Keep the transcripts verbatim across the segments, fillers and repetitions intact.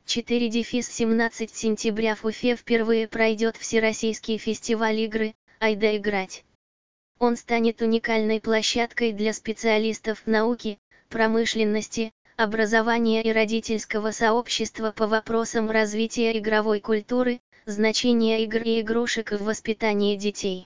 четыре семнадцать сентября в Уфе впервые пройдет Всероссийский фестиваль игры «Айда играть». Он станет уникальной площадкой для специалистов науки, промышленности, образования и родительского сообщества по вопросам развития игровой культуры, значения игр и игрушек в воспитании детей.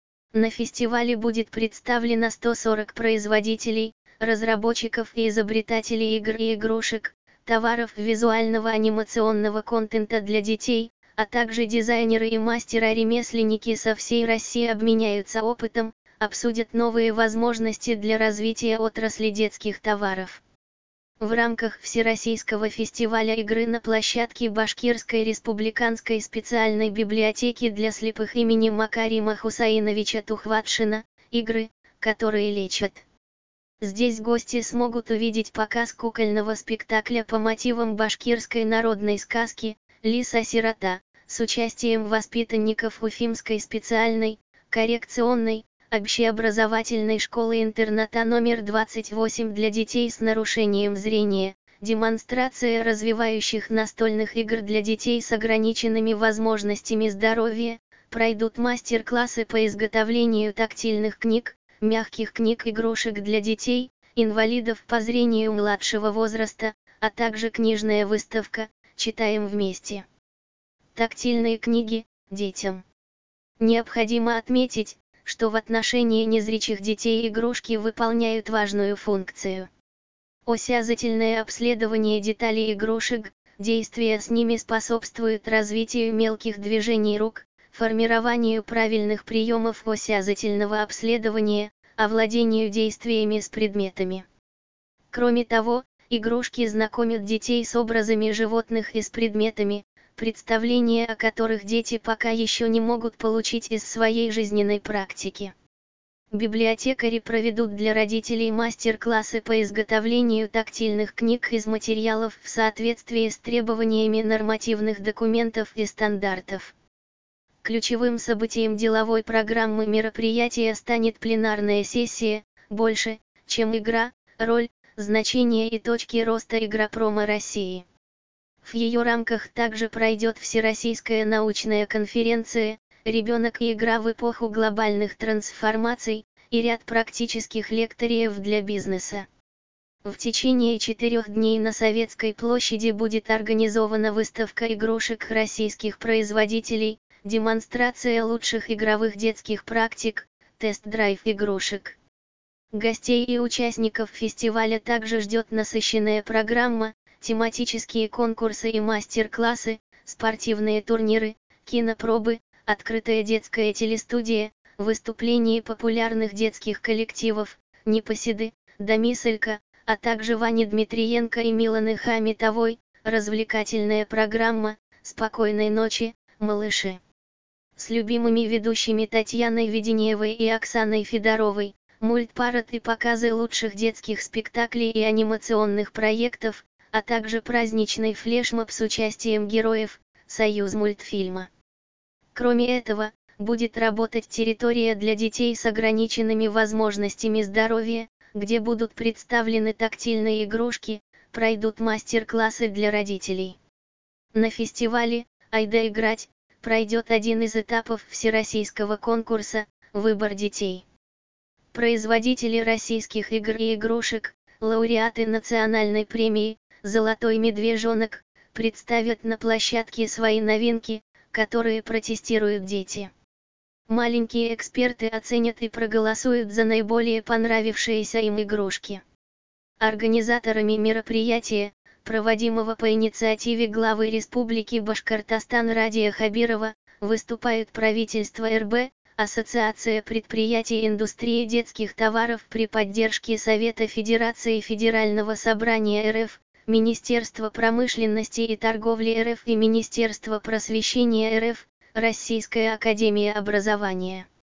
На фестивале будет представлено сто сорок производителей, разработчиков и изобретателей игр и игрушек, товаров визуального анимационного контента для детей, а также дизайнеры и мастера-ремесленники со всей России обменяются опытом, обсудят новые возможности для развития отрасли детских товаров. В рамках Всероссийского фестиваля игры на площадке Башкирской республиканской специальной библиотеки для слепых имени Макарима Хусаиновича Тухватшина, игры, которые лечат. Здесь гости смогут увидеть показ кукольного спектакля по мотивам башкирской народной сказки «Лиса-сирота», с участием воспитанников Уфимской специальной, коррекционной, общеобразовательной школы-интерната номер двадцать восемь для детей с нарушением зрения, демонстрация развивающих настольных игр для детей с ограниченными возможностями здоровья, пройдут мастер-классы по изготовлению тактильных книг, мягких книг игрушек для детей, инвалидов по зрению младшего возраста, а также книжная выставка «Читаем вместе». Тактильные книги детям. Необходимо отметить, что в отношении незрячих детей игрушки выполняют важную функцию. Осязательное обследование деталей игрушек, действия с ними способствуют развитию мелких движений рук, формированию правильных приемов осязательного обследования, овладению действиями с предметами. Кроме того, игрушки знакомят детей с образами животных и с предметами, представления о которых дети пока еще не могут получить из своей жизненной практики. Библиотекари проведут для родителей мастер-классы по изготовлению тактильных книг из материалов в соответствии с требованиями нормативных документов и стандартов. Ключевым событием деловой программы мероприятия станет пленарная сессия «Больше, чем игра. Роль, значение и точки роста игропрома России». В ее рамках также пройдет Всероссийская научная конференция «Ребенок и игра в эпоху глобальных трансформаций» и ряд практических лекториев для бизнеса. В течение четырех дней на Советской площади будет организована выставка игрушек российских производителей, демонстрация лучших игровых детских практик, тест-драйв игрушек. Гостей и участников фестиваля также ждет насыщенная программа, тематические конкурсы и мастер-классы, спортивные турниры, кинопробы, открытая детская телестудия, выступления популярных детских коллективов, Непоседы, Домиселька, а также Вани Дмитриенко и Миланы Хамитовой, развлекательная программа «Спокойной ночи, малыши». С любимыми ведущими Татьяной Веденеевой и Оксаной Федоровой, мультпарад и показы лучших детских спектаклей и анимационных проектов, а также праздничный флешмоб с участием героев «Союз мультфильма». Кроме этого, будет работать территория для детей с ограниченными возможностями здоровья, где будут представлены тактильные игрушки, пройдут мастер-классы для родителей. На фестивале «Айда играть» пройдет один из этапов всероссийского конкурса «Выбор детей». Производители российских игр и игрушек, лауреаты национальной премии «Золотой медвежонок», представят на площадке свои новинки, которые протестируют дети. Маленькие эксперты оценят и проголосуют за наиболее понравившиеся им игрушки. Организаторами мероприятия, проводимого по инициативе главы Республики Башкортостан Радия Хабирова, выступают правительство эр бэ, Ассоциация предприятий индустрии детских товаров при поддержке Совета Федерации Федерального собрания эр эф, Министерство промышленности и торговли эр эф и Министерство просвещения эр эф, Российская академия образования.